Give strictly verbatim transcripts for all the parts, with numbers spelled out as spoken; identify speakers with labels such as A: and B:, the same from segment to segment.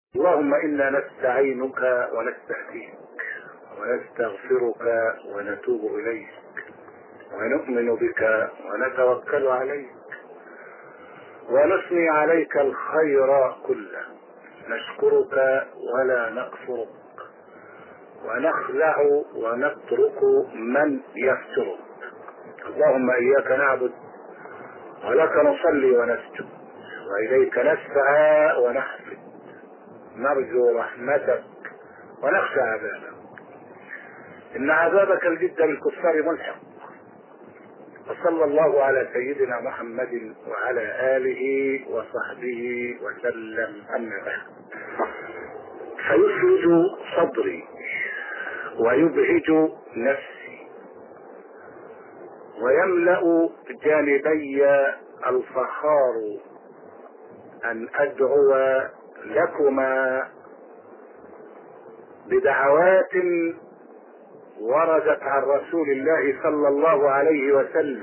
A: اللهم إنا نستعينك ونستهديك ونستغفرك ونتوب إليك ونؤمن بك ونتوكل عليك ونثني عليك الخير كله، نشكرك ولا نكفرك ونخلع ونترك من يفترك. اللهم إياك نعبد ولك نصلي ونسجد وإليك نسعى ونحفد، نرجو رحمتك ونخشى عذابك، إن عذابك الجد للكفار ملحق. وصلى الله على سيدنا محمد وعلى آله وصحبه وسلم. أما بعد، فيفرج صدري ويبهج نفسي ويملأ جانبي الفخار أن أدعو لكما بدعوات وردت عن رسول الله صلى الله عليه وسلم.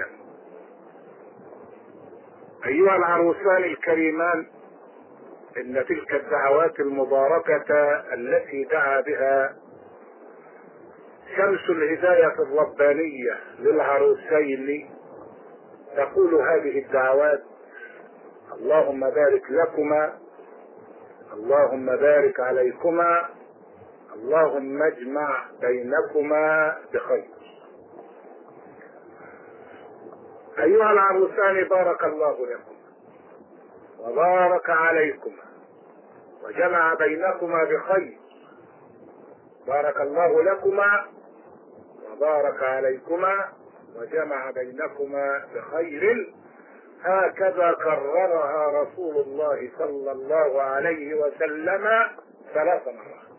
A: أيها العروسان الكريمان، إن تلك الدعوات المباركة التي دعا بها شمس الهداية الربانية للعروسين تقول هذه الدعوات: اللهم بارك لكما، اللهم بارك عليكما، اللهم اجمع بينكما بخير. أيها العروسان، بارك الله لكم وبارك عليكما وجمع بينكما بخير. بارك الله لكما وبارك عليكما وجمع بينكما بخير، هكذا كررها رسول الله صلى الله عليه وسلم ثلاث مرات.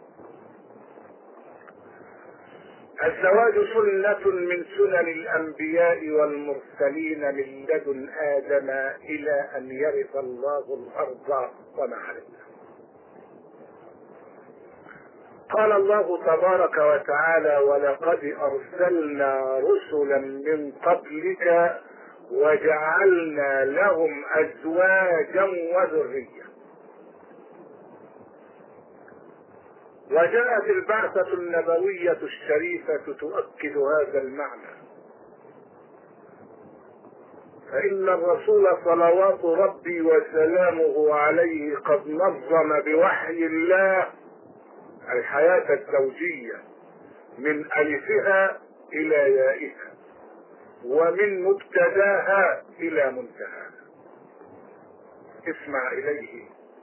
A: الزواج سنة من سنن الأنبياء والمرسلين من لدن آدم إلى أن يرث الله الأرض وما عليها. قال الله تبارك وتعالى: ولقد أرسلنا رسلا من قبلك وجعلنا لهم أزواجا وذرية. وجاءت البعثة النبوية الشريفة تؤكد هذا المعنى، فإن الرسول صلوات ربي وسلامه عليه قد نظم بوحي الله الحياة الزوجية من ألفها إلى يائها ومن مبتداها إلى منتهاها. اسمع إليه،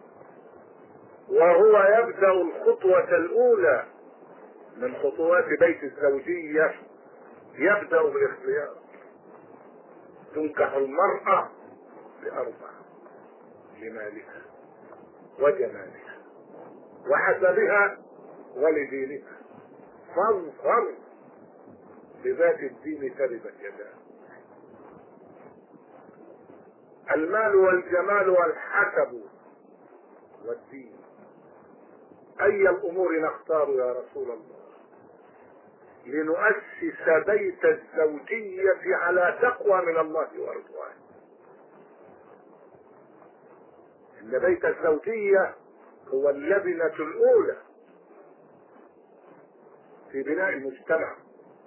A: وهو يبدأ الخطوة الأولى من خطوات بيت الزوجية، يبدأ بالاختيار. تنكح المرأة لأربع: لمالها وجمالها وحسبها ولدينها، فاظفر بذات الدين تربت يداه. المال والجمال والحسب والدين، أي الأمور نختار يا رسول الله لنؤسس بيت الزوجية على تقوى من الله ورضوانه؟ إن بيت الزوجية هو اللبنة الأولى في بناء المجتمع.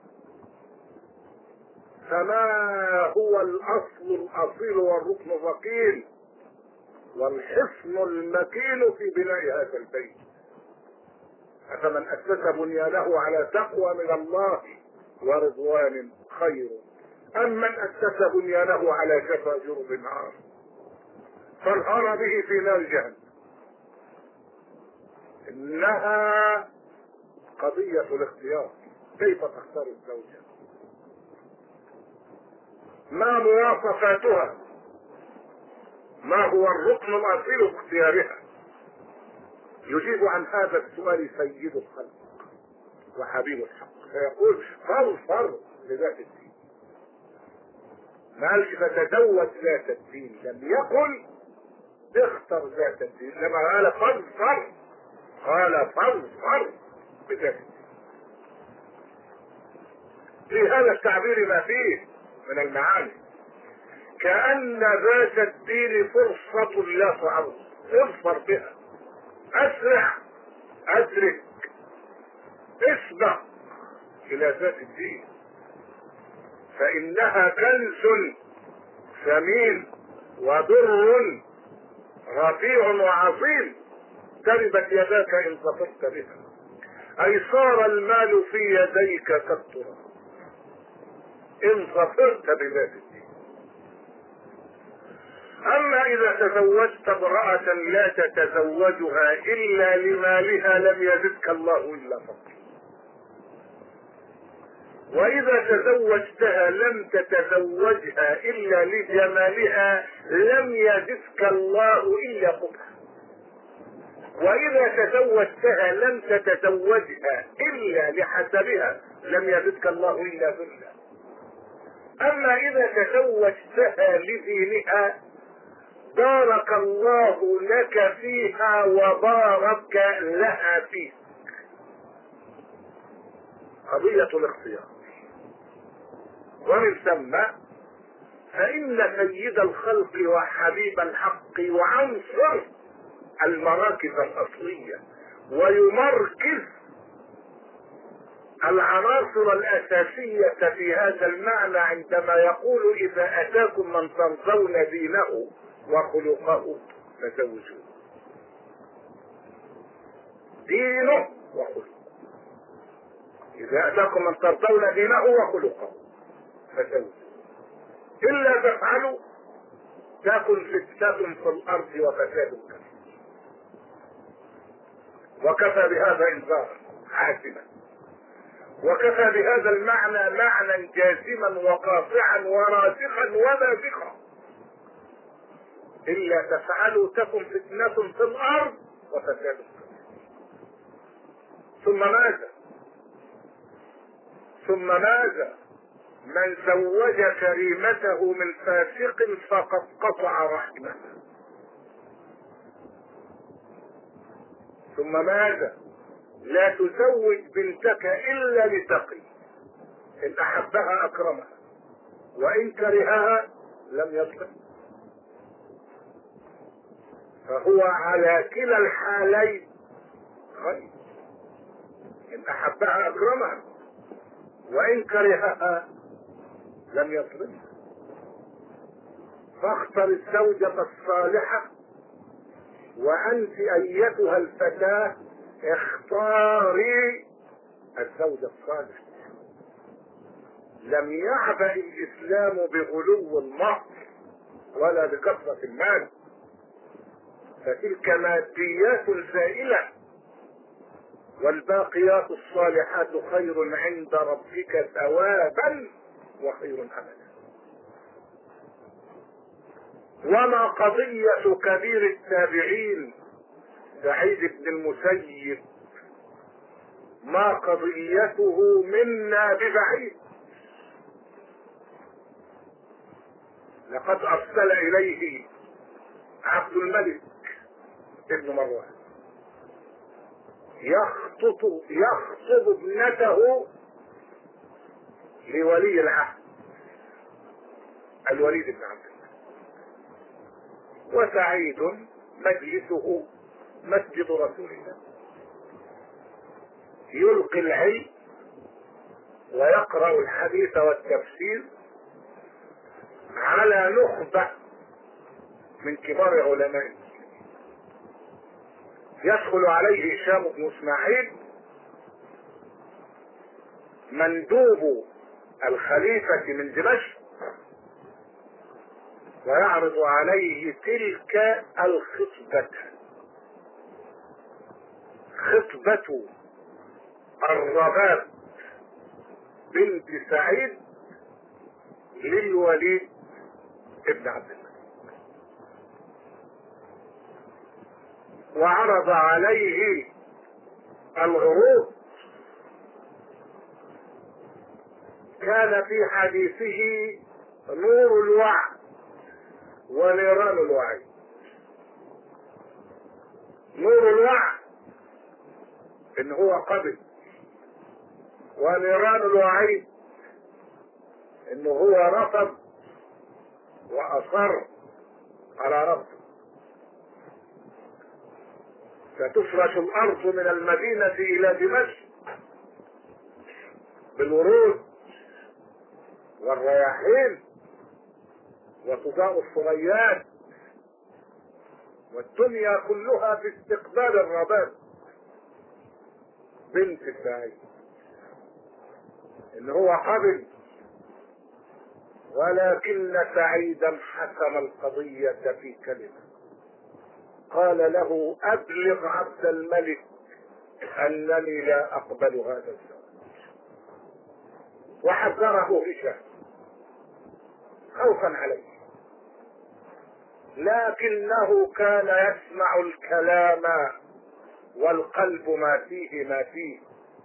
A: فما هو الأصل الأصيل والركن الركين والحصن المكين في بناء هذا البيت؟ أفمن أسس بنيانه على تقوى من الله ورضوان خير أم من أسس بنيانه على شفا جرف نار فانهار به في نار جهنم؟ إنها قضية الاختيار. كيف تختار الزوجة؟ ما مواصفاتها؟ ما هو الركن الأصيل في اختيارها؟ يجيب عن هذا السؤال سيد الخلق وحبيب الحق فيقول: فاظفر بذات الدين. ما قالش فتزوج ذات الدين، لم يقل اختر ذات الدين، لما قال فاظفر قال فاظفر بذات الدين. في هذا التعبير ما فيه من المعاني، كأن ذات الدين فرصة لا تعوض، اظفر بها اسرع، ادرك، اسبق الى ذات الدين، فانها كنز ثمين ودر رفيع وعظيم، تربت يداك ان ظفرت بها، اي صار المال في يديك كالتراب ان ظفرت بذات الدين. اما اذا تزوجت امرأة لا تتزوجها الا لمالها لم يزدك الله الا فقر، واذا تزوجتها لم تتزوجها الا لجمالها لم يزدك الله الا قبحا، واذا تزوجتها لم تتزوجها الا لحسبها لم يزدك الله الا ذلا. اما اذا تزوجتها لدينها بارك الله لك فيها وبارك لها فيك. قضية الاختيار. ومن ثم فإن سيد الخلق وحبيب الحق وعنصر المراكز الأصلية ويمركز العناصر الأساسية في هذا المعنى عندما يقول إذا أتاكم من ترضون دينه وخلقه فزوجوه. دينه وخلقه، إذا أتاكم من ترضون دينه وخلقه فزوجوه، إلا تفعلوا تكن فتنة في الأرض وفساد كبير. وكفى بهذا إنذارا حاسما، وكفى بهذا المعنى معنى جازما وقاطعا وراسخا ونافخا. إلا تفعلوا تكن فتنة في الأرض وفساد كبير. ثم ماذا؟ ثم ماذا؟ من زوج كريمته من فاسق فقد قطع رحمه. ثم ماذا؟ لا تزوج بنتك الا لتقي، ان احبها اكرمها وان كرهها لم يظلم. فهو على كلا الحالين خير، ان احبها اكرمها وان كرهها لم يظلم. فاختر الزوجة الصالحة، وانت ايتها الفتاة اختاري الزوج الصالح. لم يعبأ الاسلام بغلو المهر ولا بكثرة المال، فتلك ماديات زائلة، والباقيات الصالحات خير عند ربك ثوابا وخير املا. وما قضية كبير التابعين سعيد بن المسيب ما قضيته منا ببعيد. لقد ارسل اليه عبد الملك ابن مروان يخطب يخطب ابنته لولي العهد الوليد بن عبد الله، وسعيد مجلسه مسجد رسول الله، يلقي العلم ويقرأ الحديث والتفسير على نخبة من كبار علماء المسلمين. يدخل عليه هشام بن اسماعيل مندوب الخليفة من دمشق ويعرض عليه تلك الخطبة، خطبة الرباب بنت سعيد للوليد ابن عبد الله، وعرض عليه العروض. كان في حديثه نور الوعي ونيران الوعي. نور الوعي ان هو قبل، ونيران الوعي ان هو رفض واصر على رفضه. ستفرش الارض من المدينة الى دمشق بالورود والرياحين وتضاء الثريات، والدنيا كلها في استقبال الرباب بنت سعيد. ان هو قبل، ولكن سعيدا حكم القضية في كلمة، قال له ابلغ عبد الملك انني لا اقبل هذا الزواج، وحذره هشام خوفا عليه، لكنه كان يسمع الكلام والقلب ما فيه ما فيه،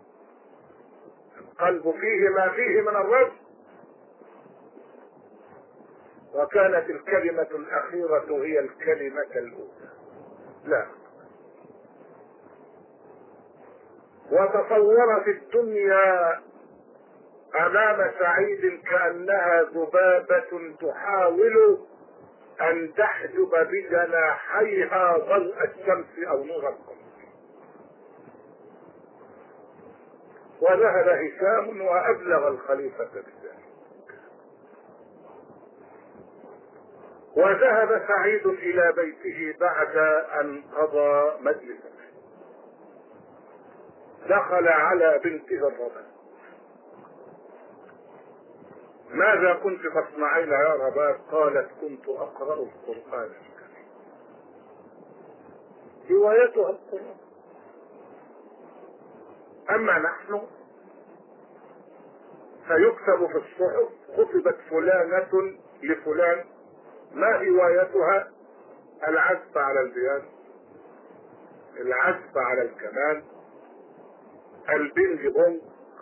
A: القلب فيه ما فيه من الرجل. وكانت الكلمة الأخيرة هي الكلمة الأولى، لا. وتصورت الدنيا أمام سعيد كأنها ذبابة تحاول أن تحجب بجناحيها ضوء الشمس أو نور القمر. وذهب هشام وأبلغ الخليفة بذلك، وذهب سعيد إلى بيته بعد أن قضى مجلسه. دخل على بنته الرباب. ماذا كنت تصنعين يا رباب؟ قالت كنت أقرأ القرآن الكريم. روايتها القرآن. أما نحن فيكتب في الصحف خطبت فلانة لفلان، ما هوايتها؟ العزف على البيانو، العزف على الكمان، البنج بونج،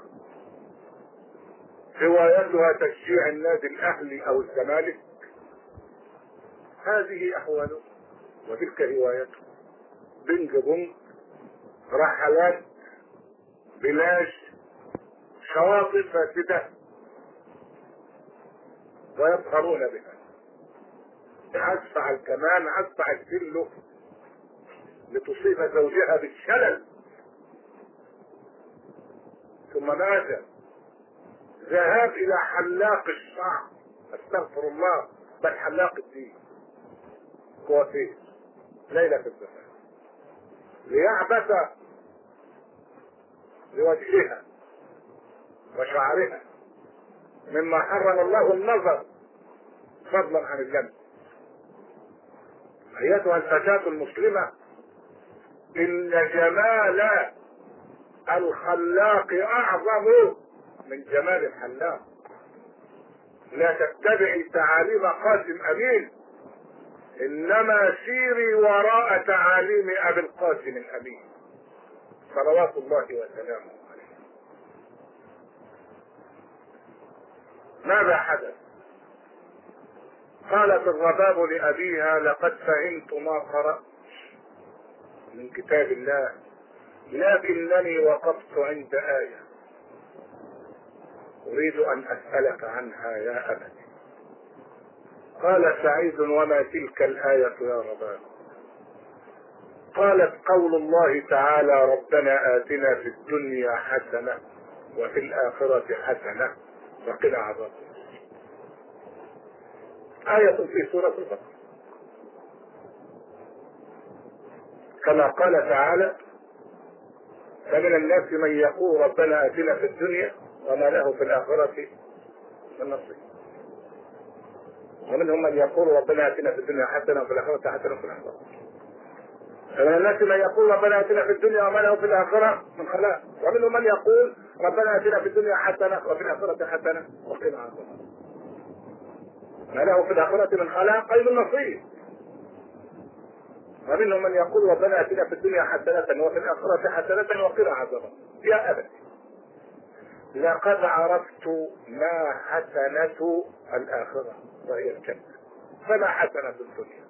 A: هوايتها تشجيع النادي الاهلي او الزمالك. هذه احواله وتلك هوايته. بنج بونج، رحلات، بلاش، شواطئ فاسده، ويظهرون بها. عزف على الكمان، عزف على الجلو لتصيب زوجها بالشلل. ثم ماذا؟ ذهاب الى حلاق الشعر، استغفر الله، بل حلاق الدين، كوافير، ليلة الزفاف، ليعبث لوجهها وشعرها مما حرم الله النظر فضلا عن اللمس. ايتها الفتاة المسلمة، ان جمال الخلاق اعظم من جمال الحلاق. لا تتبعي تعاليم قاسم امين، انما سيري وراء تعاليم ابي القاسم الامين صلوات الله وسلامه عليه. ماذا حدث؟ قالت الرباب لابيها لقد فهمت ما قرأت من كتاب الله، لكنني وقفت عند آية أريد أن أسألك عنها يا أبتي. قال سعيد وما تلك الآية يا رباب؟ قالت قول الله تعالى ربنا آتنا في الدنيا حسنة وفي الآخرة حسنة وقنا عذاب النار. آية في سورة البقرة. كما قال تعالى فمن الناس من يقول ربنا آتنا في الدنيا وما له في الآخرة من نصيب، ومنهم من يقول ربنا آتنا في الدنيا حسنة وفي الآخرة حسنة وقنا عذاب النار. فمن الناس من يقول ربنا آتنا في الدنيا وما له في الآخرة من خلاق، ومنهم من يقول ربنا آتنا في الدنيا حسنة وفي الآخرة حسنة وقنا عذاب النار. ما له في الآخرة من خلاق أي من نصيب. ومنهم من يقول ربنا آتنا في الدنيا حسنة وفي الآخرة حسنة وقنا عذاب النار. يا أبتي لقد عرفت ما حسنة الآخرة وهي الجنة، فما حسنة الدنيا؟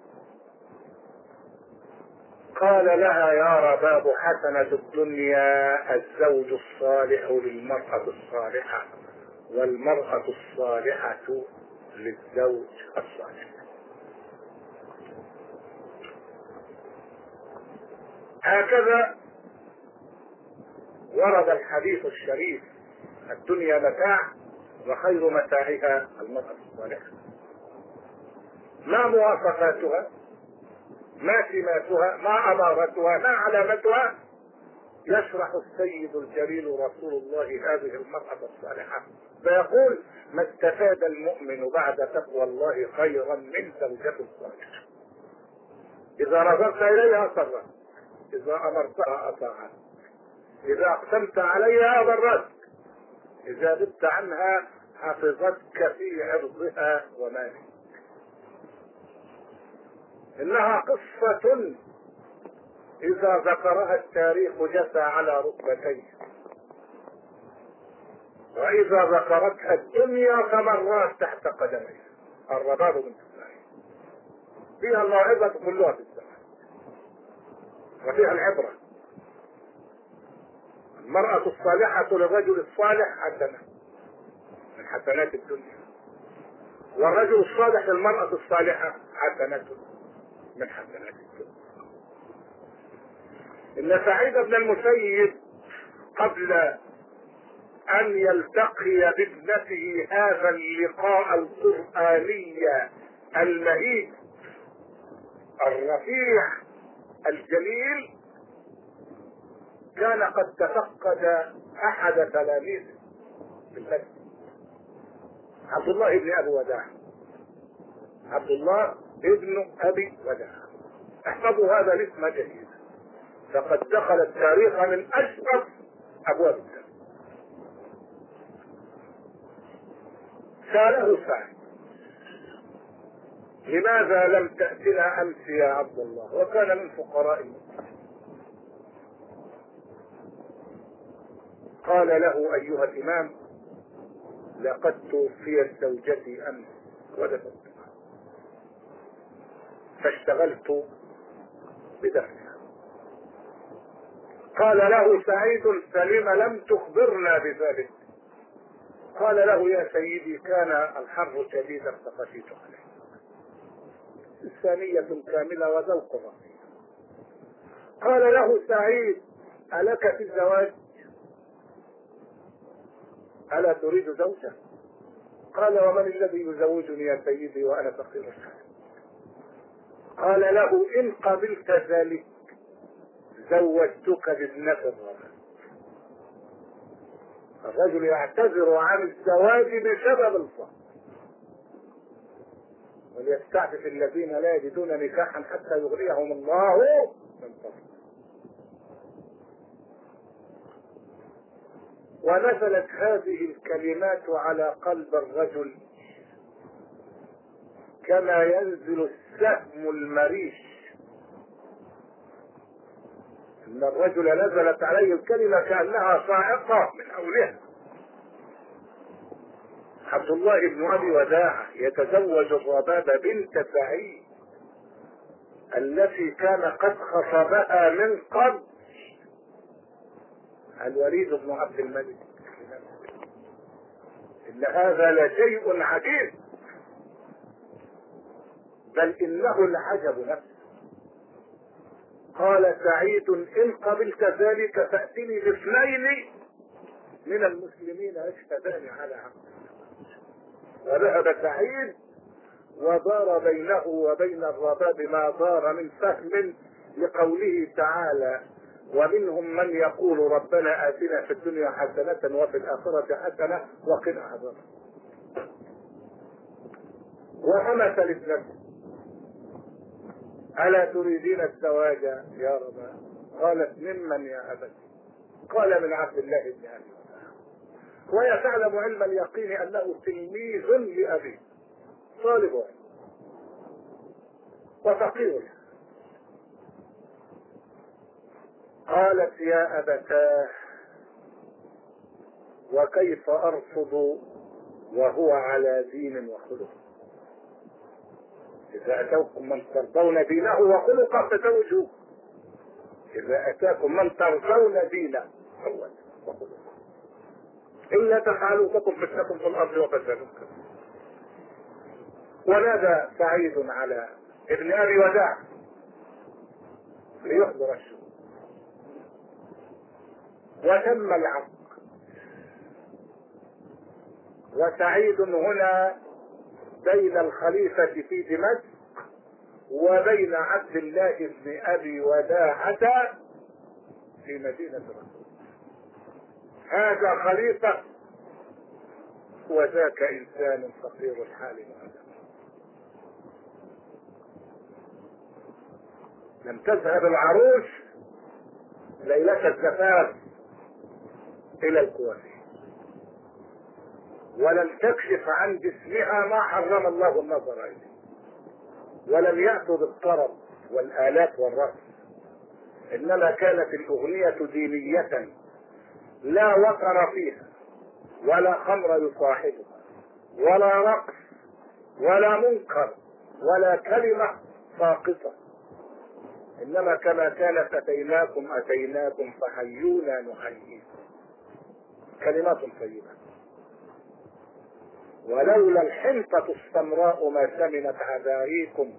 A: قال لها يا رباب حسنة الدنيا الزوج الصالح للمرأة الصالحة، والمرأة الصالحة للزوج الصالح. هكذا ورد الحديث الشريف: الدنيا متاع وخير متاعها المرأة الصالحة. ما مواصفاتها؟ ما سماتها؟ ما أمارتها؟ ما علامتها؟ يشرح السيد الجليل رسول الله هذه المرأة الصالحة فيقول: ما استفاد المؤمن بعد تقوى الله خيرا من زوجة صالحة. إذا نظرت إليها سرت، إذا أمرتها أطاعت، إذا أقسمت عليها برت، إذا غبت عنها حفظتك في عرضها ومالك. إنها قصة إذا ذكرها التاريخ جثى على ركبتيه، وإذا ذكرتها الدنيا فمرات تحت قدميه. الرباب من السماء، فيها الموعظة كلها في السماء، وفيها العبرة. المرأة الصالحة للرجل الصالح حسنة من حسنات الدنيا، والرجل الصالح للمرأة الصالحة حسنة من حسنات الدنيا. إن سعيد بن المسيب قبل أن يلتقي بابنته هذا اللقاء القرآني المهيب الرفيع الجليل كان قد تفقد أحد تلاميذه في المسجد، عبد الله بن أبي وداع. عبد الله ابن أبي وداع، احفظوا هذا الاسم جيدا، فقد دخل التاريخ من أشرف أبواب الدين. سأله سعيد: لماذا لم تأتنا أمس يا عبد الله؟ وكان من فقراء المسلمين. قال له: أيها الإمام، لقد توفيت زوجتي أمس ودفنتها، فاشتغلت بدفنها. قال له سعيد: فلم لم تخبرنا بذلك؟ قال له: يا سيدي، كان الحر شديدا فخشيت عليه. إنسانية كاملة وذوق رفيع. قال له سعيد: ألك في الزواج؟ ألا تريد زوجة؟ قال: ومن الذي يزوجني يا سيدي وأنا فقير الحال؟ قال له: إن قبلت ذلك زوجتك بابنة الرجل. الرجل يعتذر عن الزواج بسبب الفقر، وليستعفف الذين لا يجدون نكاحا حتى يغنيهم الله من فضله. ونزلت هذه الكلمات على قلب الرجل كما ينزل السهم المريش. ان الرجل نزلت عليه الكلمة كأنها صاعقة من حولها. عبد الله بن ابي وداع يتزوج الربابة بنت سعيد التي كان قد خطبها من قبل الوليد بن عبد الملك. ان هذا لشيء عجيب، بل انه العجب نفسه. قال سعيد: ان قبلت ذلك فاتني باثنين من المسلمين يشهدان على عقله. وذهب سعيد ودار بينه وبين الرباب ما دار من فهم لقوله تعالى: ومنهم من يقول ربنا آتنا في الدنيا حسنة وفي الآخرة حسنة وقنا عذاب. وهمس لابنته: ألا تريدين الزواج يا ربا؟ قالت: ممن يا أبت؟ قال: من عبد الله بن أبي وداع. وهي تعلم علم اليقين أنه تلميذ لأبيه، طالب علم وفقير. قالت: يا أبتاه، وكيف أرفض وهو على دين وخلق؟ إذا أتوكم من ترضون دينه وخلقه فتزوجوه. إذا أتاكم من ترضون دينه وخلقه إلا تفعلوا تكن فتنة في الأرض وفساد كبير. ونادى سعيد على ابن أبي وداع ليحضر الشهود. وتم العقد. وسعيد هنا بين الخليفة في دمشق وبين عبد الله بن أبي وداعة في مدينة الرسول. هذا خليفة وذاك إنسان فقير الحال مؤلم. لم تذهب العروس ليلة الزفاف إلى الكوافير، ولم تكشف عن جسمها ما حرم الله النظر إليه، ولم يأتوا بالطرب والآلات والرقص، إنما كانت الأغنية دينية لا وقر فيها ولا خمر يصاحبها ولا رقص ولا منكر ولا كلمة ساقطة، إنما كما كانت أتيناكم أتيناكم فحيونا نحييكم. كلمات طيبة. ولولا الحنطة السمراء ما سمنت عذاريكم،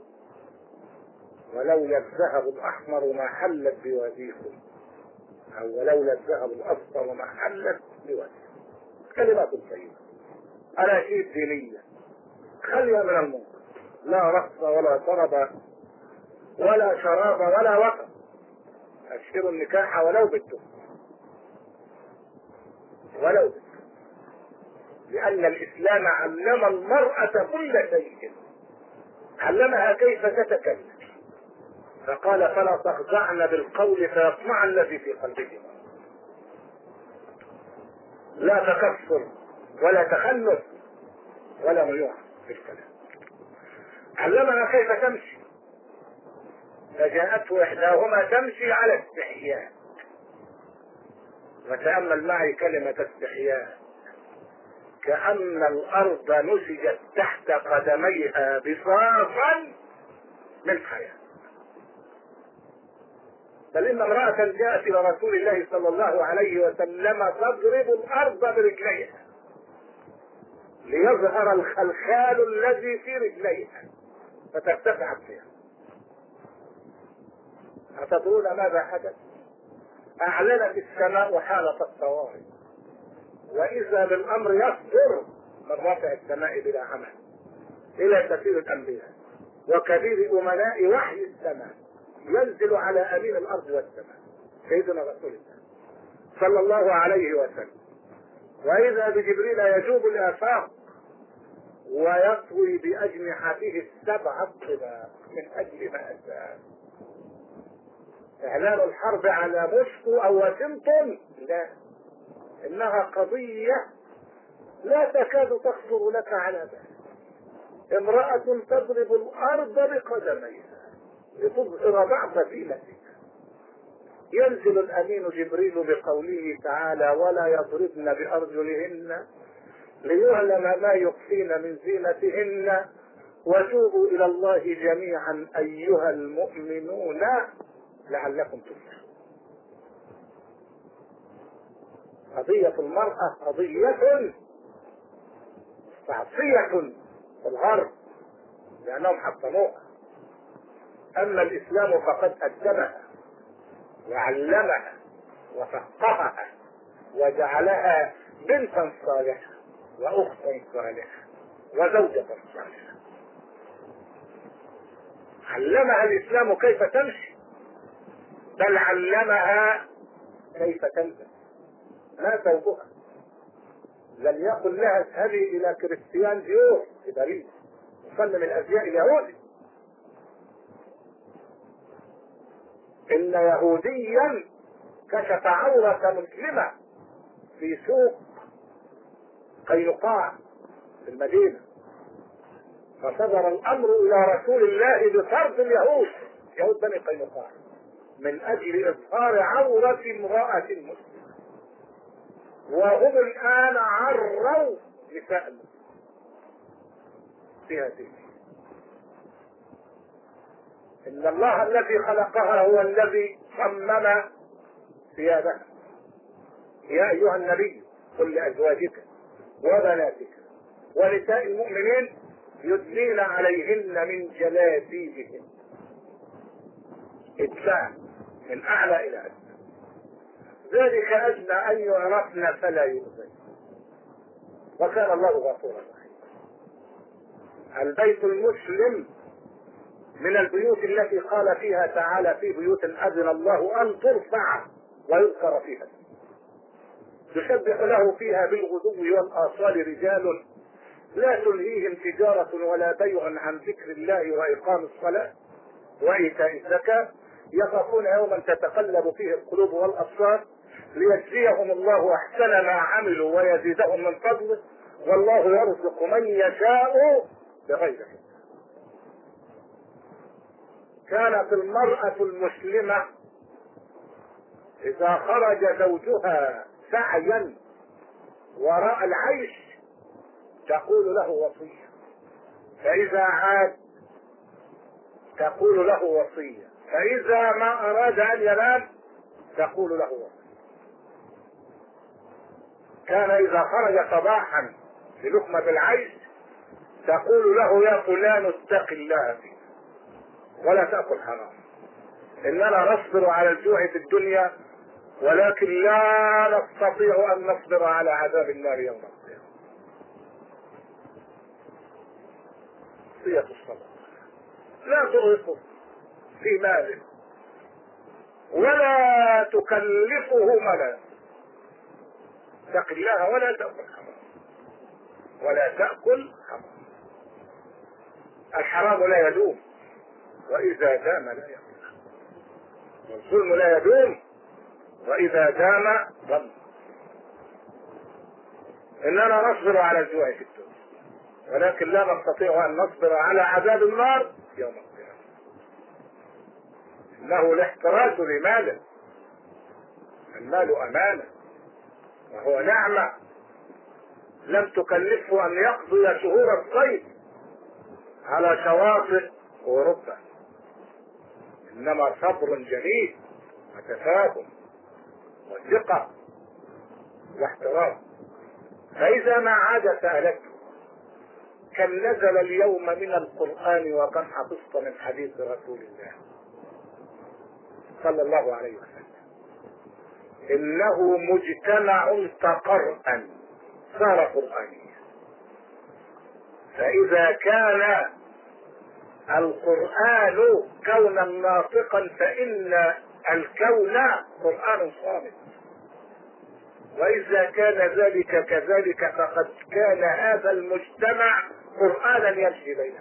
A: ولولا الذهب الأحمر ما حلت بواديكم، أو ولولا الذهب الأصفر ما حلت بواديكم. كلمات طيبة، أناشيد دينية خالية من المنكر، لا رقص ولا طرب ولا شراب ولا وقت. أشهروا النكاح ولو بالتوب، ولو بالتوب، لأن الإسلام علم المرأة كل شيء، علمها كيف تتكلم، فقال فلا تخضعن بالقول فيطمع الذي في قلبه، لا تكسر ولا تخلف ولا ميوع في الكلام. علمها كيف تمشي، فجاءته إحداهما تمشي على استحياء، وتأمل معي كلمة استحياء، كأن الأرض نسجت تحت قدميها بساطا من حياة. بل إن امرأة جاءت إلى رسول الله صلى الله عليه وسلم تضرب الأرض برجليها ليظهر الخلخال الذي في رجليها فترتفع فيها. أتدرون ماذا حدث؟ أعلنت السماء حالة الطوارئ، وإذا بالأمر يصدر من رافع السماء بلا عمل إلى سفير الأنبياء وكبير أمناء وحي السماء، ينزل على أمين الأرض والسماء سيدنا رسول الله صلى الله عليه وسلم، وإذا بجبريل يجوب الآفاق ويطوي بأجنحته السبع الطباق من أجل ما أساء. إعلان الحرب على موسكو أو واشنطن لا، إنها قضية لا تكاد تخطر لك على بال. امرأة تضرب الأرض بقدميها لتظهر بعض زينتها، ينزل الأمين جبريل بقوله تعالى ولا يضربن بأرجلهن ليعلم ما يخفين من زينتهن وتوبوا إلى الله جميعا أيها المؤمنون لعلكم تفلحون. قضية المرأة قضية تعصية في الغرب لأنهم حطموها، أما الإسلام فقد أدبها وعلمها وفقهها وجعلها بنتا صالحة وأختا صالحة وزوجة صالحة. علمها الإسلام كيف تمشي، بل علمها كيف تلبس. ما ثوبها، لم يقل لها اذهبي إلى كريستيان ديور في باريس وسلم الأزياء اليهودي. إن يهوديا كشف عورة مسلمة في سوق قينقاع في المدينة، فصدر الأمر إلى رسول الله بطرد اليهود يهود بني قينقاع من أجل إظهار عورة امرأة مسلمة، وهم الآن عروا نساء في هذه. إن الله الذي خلقها هو الذي صمم ثيابها. يا أيها النبي قل لأزواجك وبناتك ونساء المؤمنين يدنين عليهن من جلابيبهن، إدفاع من أعلى إلى أسفل. ذلك أدنى أن يعرفن فلا يؤذين، وكان الله غفورا رحيما. البيت المسلم من البيوت التي قال فيها تعالى في بيوت أذن الله أن ترفع ويذكر فيها يسبح له فيها بالغدو والآصال رجال لا تلهيهم تجارة ولا بيع عن ذكر الله وإقام الصلاة وإيتاء الزكاة يخافون يوما تتقلب فيه القلوب والأبصار ليجزيهم الله أحسن ما عملوا ويزيدهم من فضله والله يرزق من يشاء بغير حساب. كانت المرأة المسلمة إذا خرج زوجها سعيا وراء العيش تقول له وصية، فإذا عاد تقول له وصية، فإذا ما أراد أن ينام تقول له وصية. كان إذا خرج صباحا للقمة بالعيش تقول له يا فلان اتق الله فيه ولا تأكل حرام، إننا نصبر على الجوع في الدنيا ولكن لا نستطيع أن نصبر على عذاب النار يوم القيامة. وصية الصلاة لا ترهقه في ماله ولا تكلفه ملا، اتق الله ولا تأكل حرام ولا تأكل حرام. الحرام لا يدوم وإذا دام لا يدوم، والظلم لا يدوم وإذا دام ضم. إننا نصبر على الجوع في الدنيا ولكن لا نستطيع أن نصبر على عذاب النار يوم القيامة. إنه الاحتراز لماله، المال أمانة وهو نعمة لم تكلفه أن يقضي شهور الصيف على شواطئ أوروبا، إنما صبر جميل وتفاهم وثقة واحترام. فإذا ما عاد سألته كم نزل اليوم من القرآن وكم حفظت من حديث رسول الله صلى الله عليه وسلم، إنه مجتمع تقرأ صار قرآنيا. فإذا كان القرآن كونا ناطقا فإن الكون قرآن صامت، وإذا كان ذلك كذلك فقد كان هذا المجتمع قرآنا يمشي بيننا.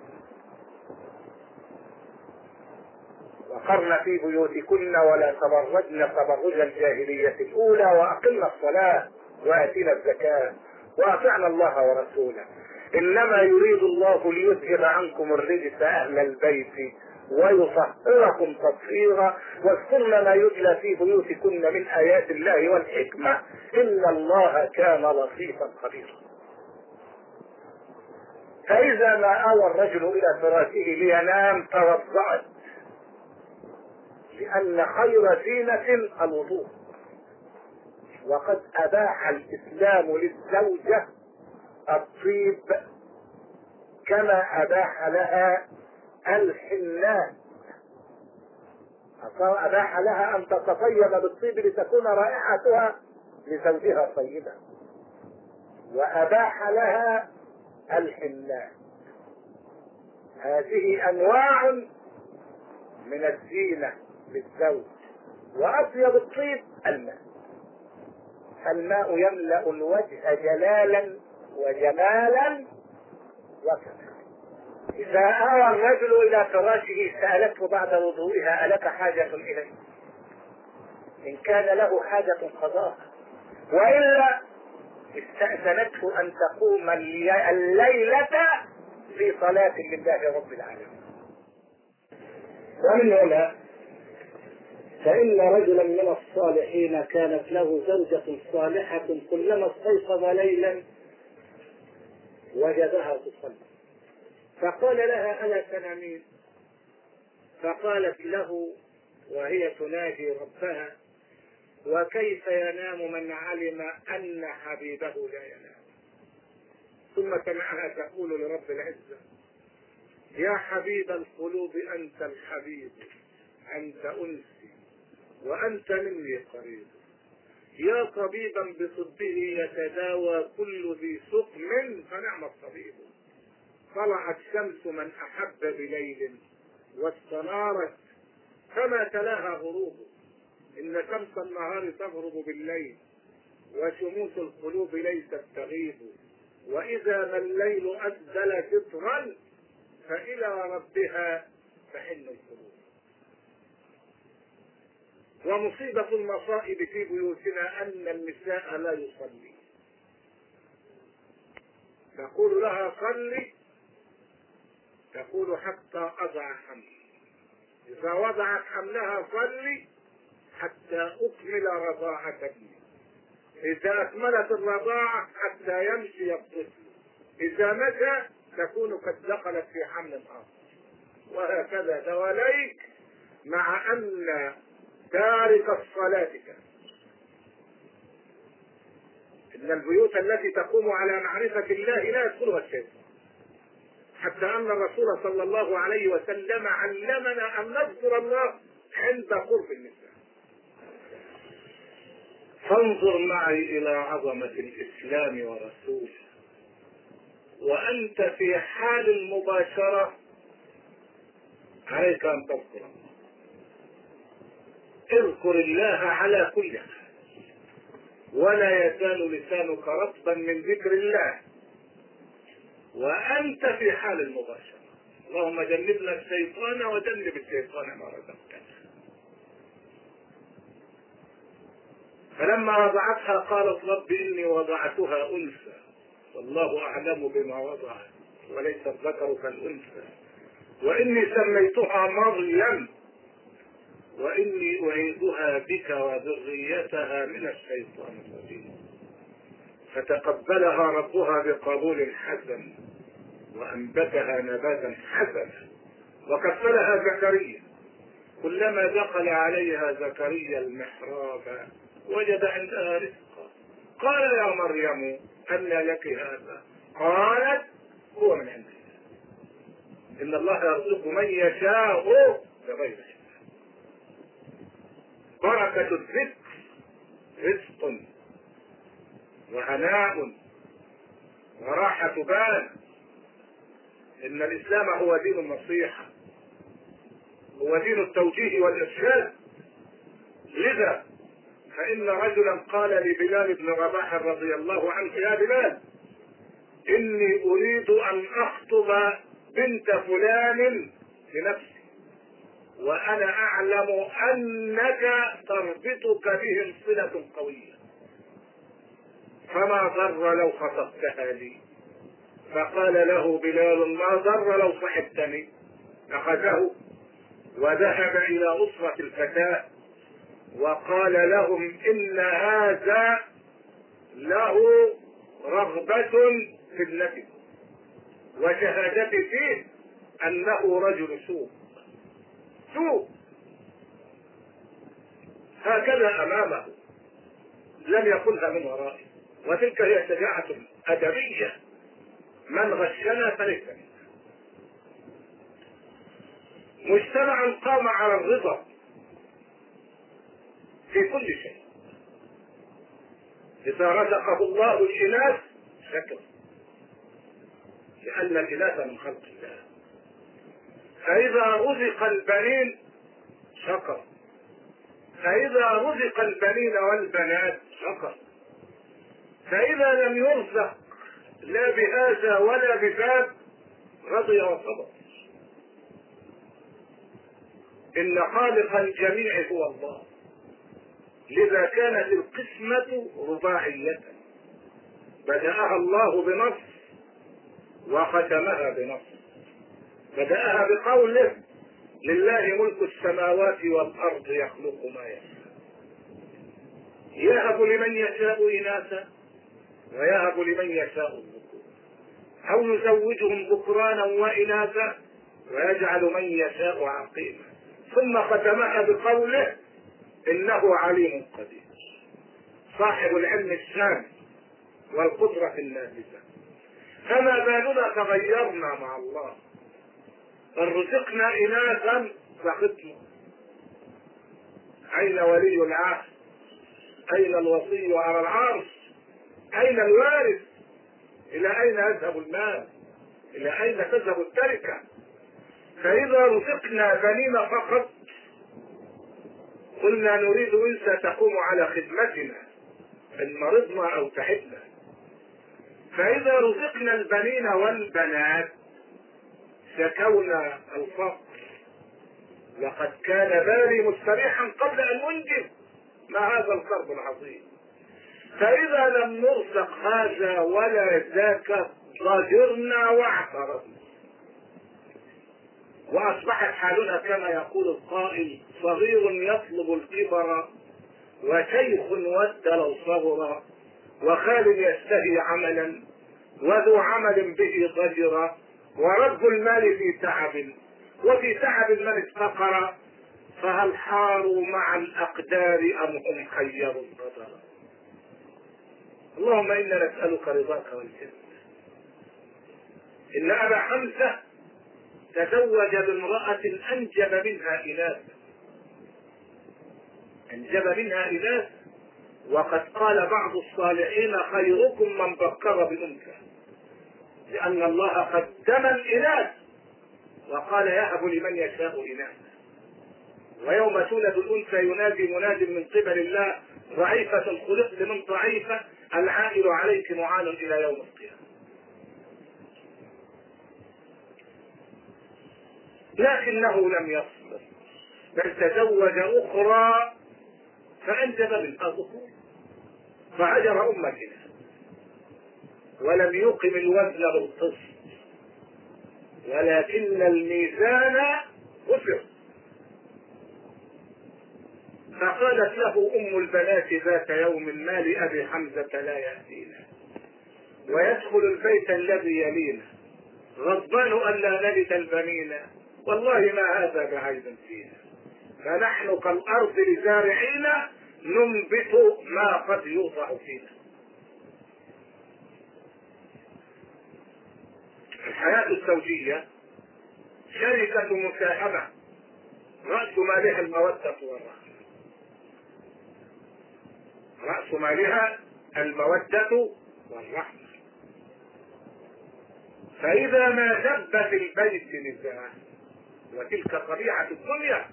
A: وقرن في بيوتكن ولا تبرجن تبرج الجاهلية الأولى وأقمنا الصلاة وآتينا الزكاة وأطعنا الله ورسوله إنما يريد الله ليذهب عنكم الرجس أهل البيت ويطهركم تطهيرا واذكرن ما يتلى في بيوتكن من آيات الله والحكمة إن الله كان لطيفا خبيرا. فإذا ما آوى الرجل إلى فراشه لينام توضأت، لأن خير زينة الوضوء، وقد أباح الإسلام للزوجة الطيب كما أباح لها الحناء، أباح لها أن تتطيب بالطيب لتكون رائحتها لزوجها طيبة، وأباح لها الحناء. هذه أنواع من الزينة للزوج. وأطيب الطيب الماء، فالماء يملأ الوجه جلالا وجمالا وكمالا. إذا آوى الرجل إلى فراشه سألته بعد وضوئها ألك حاجة إليه؟ إن كان له حاجة قضاها، وإلا استأذنته أن تقوم الليلة في صلاة لله رب العالمين. ومن هنا فإن رجلا من الصالحين كانت له زوجة صالحة كلما استيقظ ليلا وجدها تصلي فقال لها ألا تنامين؟ فقالت له وهي تناجي ربها وكيف ينام من علم أن حبيبه لا ينام؟ ثم سمعها تقول لرب العزة يا حبيب القلوب أنت الحبيب، أنت أنسي وأنت مني قريب، يا طبيبا بصده يتداوى كل ذي سقم فنعم الطبيب. طلعت شمس من أحب بليل واستنارت فما تلاها غروب. إن شمس النهار تغرب بالليل وشموس القلوب ليست تغيب. وإذا ما الليل أسدل فطرا فإلى ربها تحن القلوب. ومصيبة المصائب في بيوتنا أن النساء لا يصلي. تقول لها صلي، تقول حتى أضع حمل. إذا وضعت حملها صلي حتى أكمل رضاعة ابني. إذا أكملت الرضاعة حتى يمشي الطفل. إذا مشى تكون قد دخلت في حمل آخر. وهكذا دواليك، مع أن تارك الصلاة كان. إن البيوت التي تقوم على معرفة الله لا يدخلها الشيطان. حتى أن الرسول صلى الله عليه وسلم علمنا أن نذكر الله عند قرب النساء. فانظر معي إلى عظمة الإسلام ورسوله، وأنت في حال المباشرة عليك أن تذكر الله. اذكر الله على كل حال، ولا يزال لسانك رطبا من ذكر الله وأنت في حال المباشرة. اللهم جنبنا الشيطان وجنب الشيطان ما رزقتنا. فلما وضعتها قالت رب إني وضعتها أنثى والله أعلم بما وضعت وليس الذكر كالأنثى وإني سميتها مريم وإني أعيذها بك وذريتها من الشيطان الرجيم. فتقبلها ربها بقبول حسن وأنبتها نباتا حسنا. وكفلها زكريا. كلما دخل عليها زكريا المحراب وجد عندها رزقا. قال يا مريم أنى لك هذا؟ قالت هو من عند الله إن الله يرزق من يشاء بغير حساب. بركة الذكر رزق وهناء وراحة بال. إن الإسلام هو دين النصيحة، هو دين التوجيه والإرشاد. لذا فإن رجلا قال لبلال بن رباح رضي الله عنه يا بلال إني أريد أن أخطب بنت فلان لنفسي وأنا أعلم أنك تربطك بهم صلة قوية فما ضر لو خطبتها لي. فقال له بلال ما ضر لو صحبتني. أخذه وذهب إلى أسرة الفتاة وقال لهم إن هذا له رغبة في النبي وشهادتي فيه أنه رجل سوء سوء. هكذا أمامه لم يقلها من ورائه. وتلك هي شجاعة أدبية. من غشنا فليس منا. مجتمع قام على الرضا في كل شيء. إذا رزقه الله الإناث شكر لأن الإناث من خلق الله. فإذا رزق البنين شكر. فإذا رزق البنين والبنات شكر. فإذا لم يرزق لا بهذا ولا بذاك رضي وصبر. إن خالق الجميع هو الله. لذا كانت القسمة رباعية بدأها الله بنص وختمها بنص. بدأها بقوله لله ملك السماوات والأرض يخلق ما يشاء يهب لمن يشاء إناثا ويهب لمن يشاء الذكور أو يزوجهم ذكرانا وإناثا ويجعل من يشاء عقيما. ثم ختمها بقوله إنه عليم قدير صاحب العلم الشامل والقدرة النافذة. فما بالنا تغيرنا مع الله. إن رزقنا إناثا سخطنا. أين ولي العهد أين الوصي على العرش؟ أين الوارث؟ إلى أين يذهب المال؟ إلى أين تذهب التركة؟ فإذا رزقنا بنين فقط قلنا نريد أنثى تقوم على خدمتنا إن مرضنا أو تعبنا. فإذا رزقنا البنين والبنات شكونا الفقر. لقد كان بالي مستريحا قبل أن أنجب مع هذا الكرب العظيم. فإذا لم نرزق هذا ولا ذاك ضجرنا واعترضنا، وأصبحت حالنا كما يقول القائل: صغير يطلب الكبر وشيخ ود لو صغر، وخال يشتهي عملا وذو عمل به ضجر، ورب المال في تعب وفي تعب من افتقر، فهل حاروا مع الأقدار أم هم خيروا القدر. اللهم إنا نسألك رضاك والجنة. إن أبا حمزة تزوج بامرأة أنجب منها إناث أنجب منها إناث وقد قال بعض الصالحين: خيركم من بكر بأنثى، لأن الله قدم الإناث وقال: يهب لمن يشاء إناث. ويوم تولد الأنثى ينادي مناد من قبل الله: ضعيفة خلقت من ضعيفة، العائل عليك معان إلى يوم القيامة. لكنه لم يصبر، بل تزوج أخرى فأنجب منها ذكور فهجر أمتنا، ولم يقم الوزن بالقسط ولكن الميزان كفر. فقالت له أم البنات ذات يوم: ما لأبي حمزة لا يأتينا ويدخل البيت الذي يلينا، غضبان ألا نلد البنين، والله ما هذا بعيب فينا، فنحن كالأرض لزارعين ننبت ما قد يوضع فينا. الحياة الزوجية شركة مساهمة، رأس مالها المودة والرحمة. رأس مالها المودة والرحمة. فإذا ما دب في البيت نزاع، وتلك طبيعة الدنيا،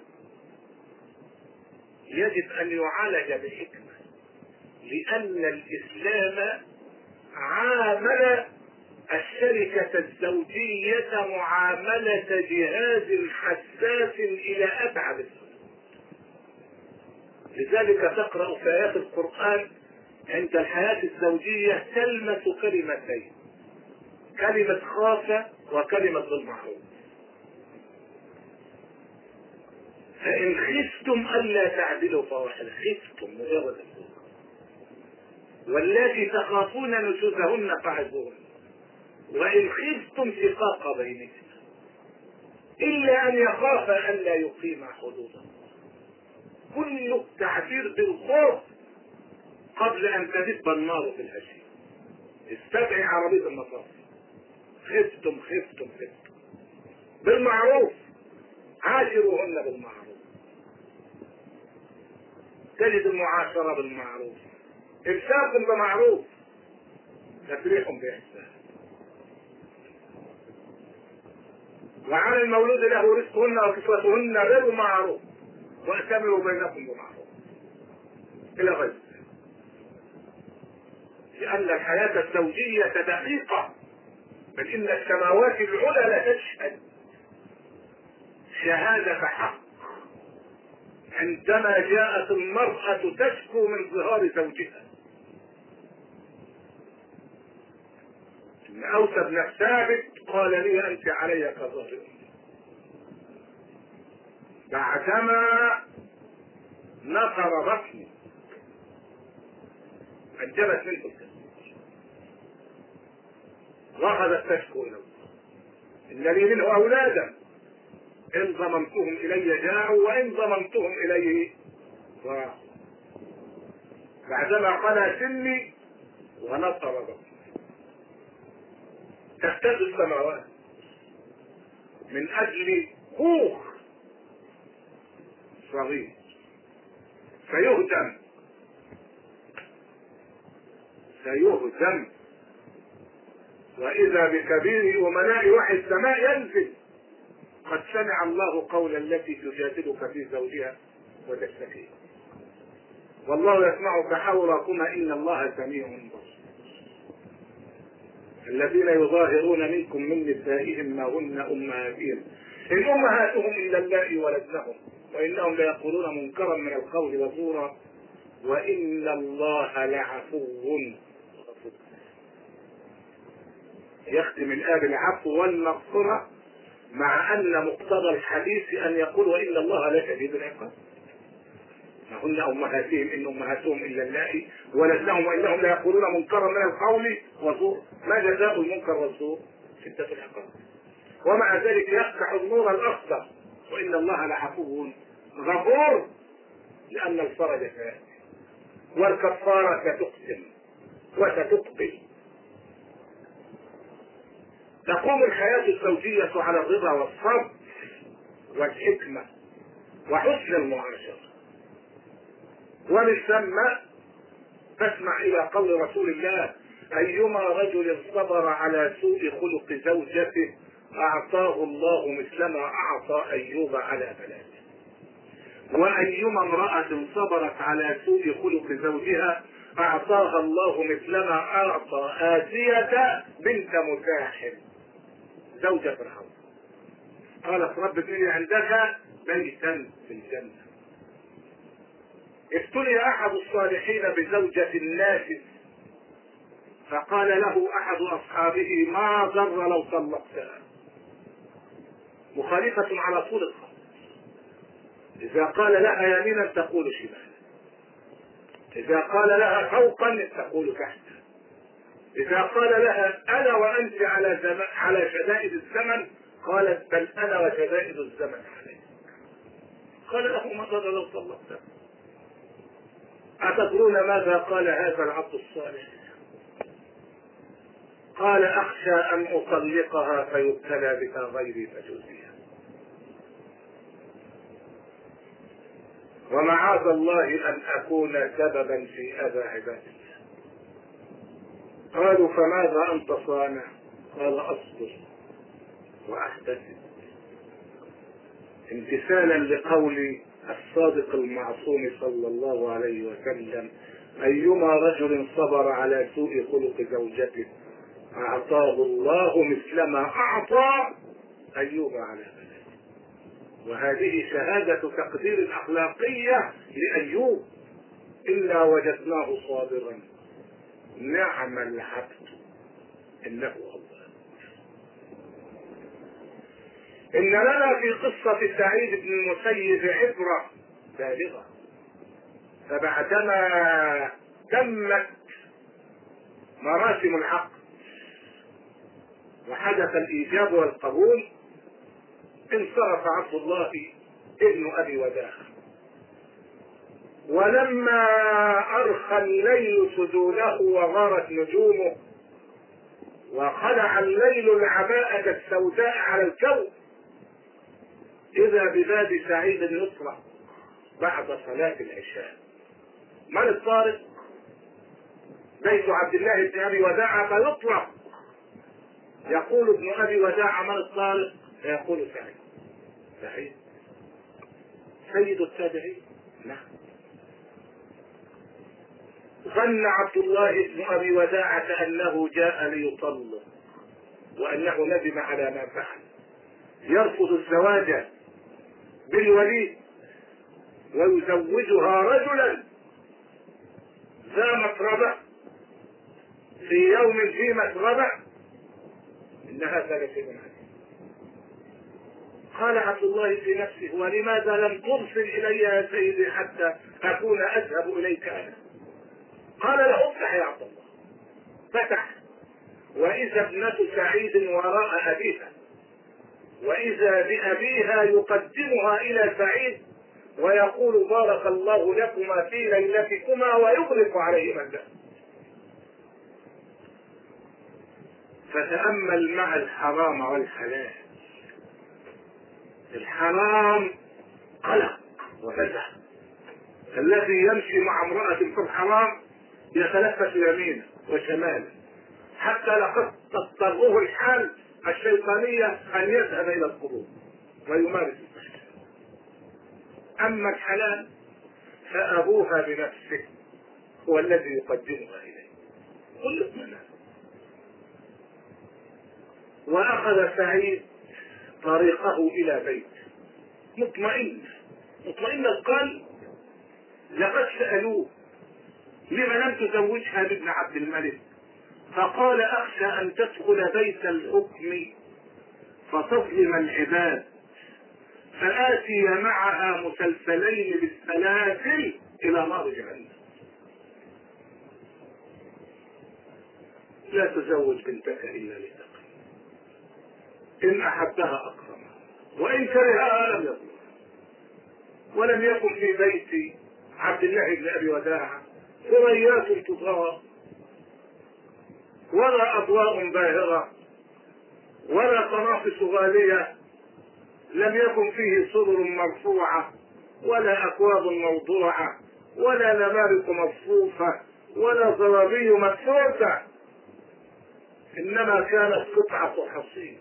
A: يجب أن يعالج بحكمة، لأن الإسلام عامل الشركة الزوجية معاملة جهاز حساس إلى أبعد الحدود. لذلك تقرأ في آيات القرآن عند الحياة الزوجية تلمس كلمتين: كلمة خافة وكلمة بالمعروف. فإن خفتم ألا تعدلوا فواحدة، خفتم مجرد الخوف، واللاتي تخافون نشوزهن فعزوهن، وإن خفتم شقاق بينكم إلا أن يخاف ألا يقيم حدوده. كل التعبير بالخوف قبل أن تدب النار في الهشيم. استدعي عربية المطاف: خفتم خفتم خفتم. بالمعروف، عاشروهن بالمعروف. تجد المعاشرة بالمعروف، إمساك بمعروف، تسريح بإحسان. وعلى المولود له رزقهن وكسوتهن بالمعروف، وأتمروا بينكم بمعروف، إلى غير. لأن الحياة الزوجية دقيقة، بل إن السماوات العلى لا تشهد شهادة حق عندما جاءت المرأة تشكو من ظهار زوجها. أوس بن الثابت قال لي: أنت علي كظهر أمي. بعدما نصر بطني أنجبت منه الكلام، وأخذت تشكو إليه: إن لي منه أولادا إن ضممتهم إلي جاءوا وإن ضممتهم إليه ضاعوا. بعدما قلى سني ونصر بطني تهتز السماوات من أجل كوخ صغير فيهدم سيهزم. وإذا بكبير أمناء وحي السماء ينزل: قد سمع الله قول التي تجادلك في زوجها وتشتكي والله يسمع تحاوركما إن الله سميع بصير. الذين يظاهرون منكم من نسائهم ما هن أمهاتهم إن أمهاتهم إلا اللائي ولدنهم وإنهم ليقولون منكرا من القول وزورا وإن الله لعفو غفور. يختم الآية بالعفو والمغفرة، مع أن مقتضى الحديث أن يقول وإن الله لا شديد العقاب. ما هن أمهاتهم إن أمهاتهم إلا اللائي ولدنهم وإنهم ليقولون منكرا من القول وزور. ما جزاء المنكر والزور؟ شدة العقاب. ومع ذلك يفتح النور الأخضر وإن الله لعفو غفور، لأن الفرج سيأتي والكفارة ستقسم وستقبل. تقوم الحياة الزوجية على الرضا والصبر والحكمة وحسن المعاشرة. ومن ثم تسمع إلى قول رسول الله: أيما رجل صبر على سوء خلق زوجته أعطاه الله مثلما أعطى أيوب على بلاده. وأيما امرأة صبرت على سوء خلق زوجها أعطاها الله مثلما أعطى آسية بنت مزاحم زوجة فرعون. قالت: رب ابني عندك بيتا في الجنة. ابتلي أحد الصالحين بزوجة ناسس فقال له أحد أصحابه: ما ضر لو طلقتها. مخالفة على طول الخط. إذا قال لها يمينا تقول شمالا، إذا قال لها فوقا تقول تحتا، إذا قال لها أنا وأنت على زمان على شدائد الزمن قالت: بل أنا وشدائد الزمن عليك. قال له: ما ضر لو طلقتها. أتدرون ماذا قال هذا العبد الصالح؟ قال: أخشى أن أطلقها فيبتلى بها غيري فجوزيها، ومعاذ الله أن أكون سببا في أذى عباد الله. قالوا: فماذا أنت صانع؟ قال: أصبر وأحتسب، امتثالا لقول الصادق المعصوم صلى الله عليه وسلم: أيما رجل صبر على سوء خلق زوجته أعطاه الله مثلما أعطى أيوب على بلاده. وهذه شهادة تقدير أخلاقية لأيوب: إلا وجدناه صابرا نعم العبد إنه أواب. إن لنا في قصة سعيد بن المسيب عبرة بالغة. فبعدما تمت مراسم العقد وحدث الإيجاب والقبول انصرف عبد الله ابن أبي وداع. ولما أرخى الليل سدوله وغارت نجومه وخلع الليل العباءة السوداء على الكون إذا بباب سعيد يطرق بعد صلاة العشاء. من الطارق؟ بيت عبد الله بن أبي وداع فيطرق. يقول ابن أبي وداع: من الطارق؟ فيقول: سعيد. سعيد سيد التابعين. نعم. ظن عبد الله بن أبي وداعة أنه جاء ليطلق وأنه ندم على ما فعل، يرفض الزواج بالولي ويزوجها رجلا ذا مطربة في يوم في مطربة. إن هذا لشيء عجيب. قال عبد الله في نفسه: ولماذا لم ترسل إلي يا سيدي حتى أكون أذهب إليك أنا؟ قال له: افتح يا عبد الله. فتح، وإذا ابنة سعيد وراء أبيها، وإذا بأبيها يقدمها إلى سعيد ويقول: بارك الله لكما في ليلتكما، ويغلق عليهما الباب. فتأمل مع الحرام والحلال. الحرام قلق وفزع. الذي يمشي مع امرأة في الحرام يتلفت يمينا وشمالا حتى لقد تضطره الحال الشيطانية أن يذهب إلى القبور ويمارس الفحش. أما الحلال فأبوها بنفسه هو الذي يقدمها إليه كل منها. وأخذ سعيد طريقه إلى بيت مطمئن مطمئن القلب. لقد سألوه لما لم تزوجها بابن عبد الملك؟ فقال أخشى أن تدخل بيت الحكم فتظلم العباد فآتي معها مسلسلين بالسلاسل إلى نار جهنم. لا تزوج بنتك إلا لتقي، إن أحبها أكرمها وإن كرهها لم يظلم. ولم يكن في بيت عبد الله بن أبي وداعة ثريات تضاء ولا أضواء باهرة ولا قناص غالية، لم يكن فيه صدر مرفوعة ولا أكواب موضوعة ولا نمارق مصفوفة ولا زرابي مدفوسة، إنما كانت قطعة حصير.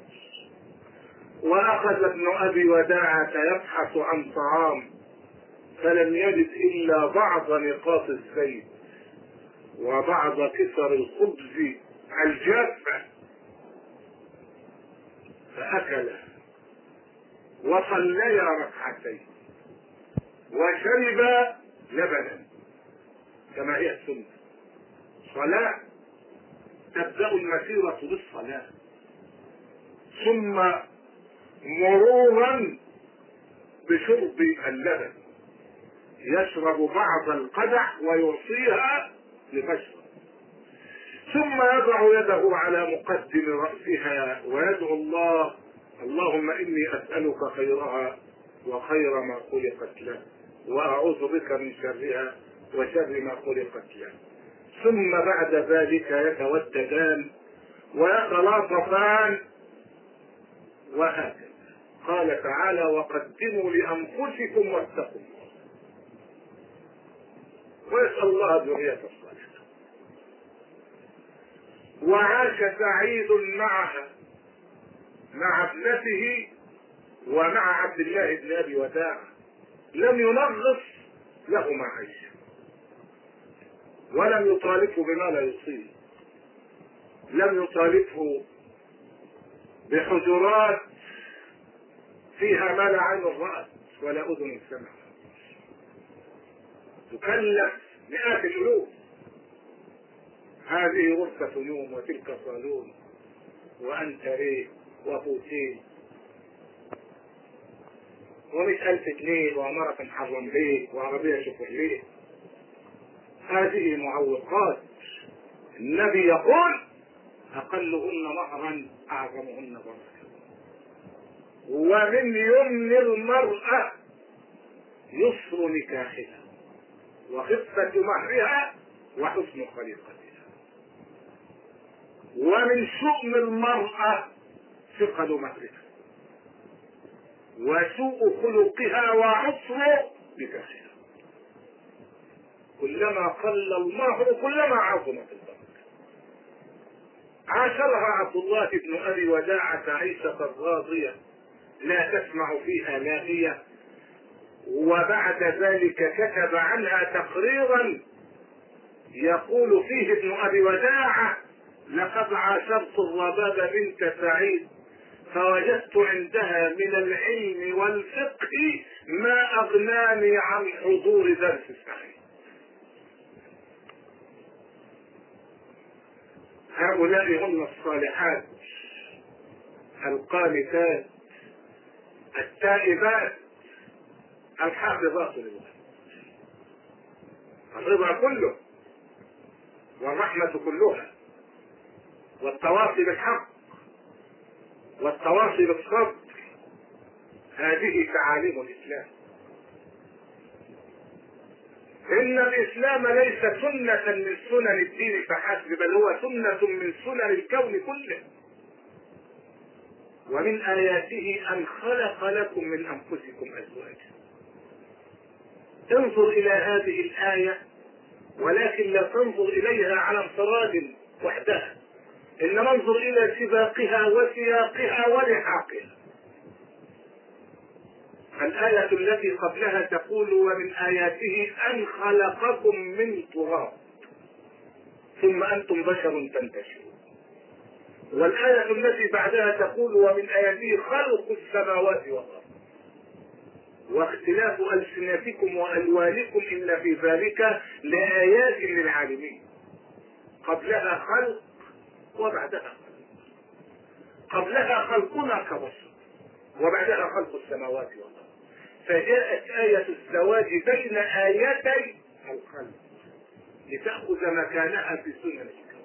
A: وأخذ ابن أبي وداعة يبحث عن طعام فلم يجد إلا بعض نقاط الزيت وبعض كسر الخبز الجافة فأكل وصليا ركعتين وشرب لبنا كما هي السنة. صلاة تبدأ المسيرة بالصلاة ثم مرورا بشرب اللبن، يشرب بعض القدح ويعطيها لتشرب، ثم يضع يده على مقدم رأسها ويدعو الله اللهم إني أسألك خيرها وخير ما خلقت له وأعوذ بك من شرها وشر ما خلقت له. ثم بعد ذلك يتوددان ويتلاطفان وهكذا. قال تعالى وقدموا لأنفسكم واتقوا الله ويسأل الله الذرية الصالحة. وعاش سعيد معها مع ابنته ومع عبد الله بن أبي وداعة، لم ينغص له معيشه ولم يطالبه بما لا يصيب، لم يطالبه بحجرات فيها ما لا عين رأت ولا أذن سمعت، تكلف مئات الألوف، هذه غرفة نوم وتلك صالون وأنت إيه وفوتين ومش ألف جنيه وعمارة محرم بيت وعربية شكر ليه. هذه معوقات. النبي يقول أقلهن مهرا أعظمهن بركة. ومن يمن المرأة يسر نكاحها وخفة مهرها وحسن خليقتها. ومن شؤم المرأة ثقل مهرها وسوء خلقها وعسر نكاحها. كلما قل المهر كلما عظمت البركة. عاشرها عبد الله بن أبي وداعة عيشة راضية لا تسمع فيها لاغية، وبعد ذلك كتب عنها تقريرا يقول فيه ابن أبي وداعة لقد عاشرت الرباب بنت سعيد فوجدت عندها من العلم والفقه ما أغناني عن حضور درس سعيد. هؤلاء هم الصالحات القانتات التائبات الحافظات لله. الرضا كله والرحمة كلها والتواصي بالحق والتواصي بالصبر، هذه تعاليم الإسلام. إن الإسلام ليس سنة من سنن الدين فحسب، بل هو سنة من سنن الكون كله. ومن آياته أن خلق لكم من أنفسكم أزواجا. انظر إلى هذه الآية ولكن لا تنظر إليها على انفراد وحدها، إنما انظر إلى سباقها وسياقها ولحاقها. الآية التي قبلها تقول ومن آياته أن خلقكم من تراب ثم أنتم بشر تنتشرون. والآية التي بعدها تقول ومن آياته خلق السماوات والأرض واختلاف ألسنتكم وألوانكم إن في ذلك لآيات للعالمين. قبلها خلق وبعدها خلق، قبلها خلقنا كبشر وبعدها خلق السماوات والأرض. فجاءت آية الزواج بين آيتي الخلق لتأخذ مكانها في سنن الكون.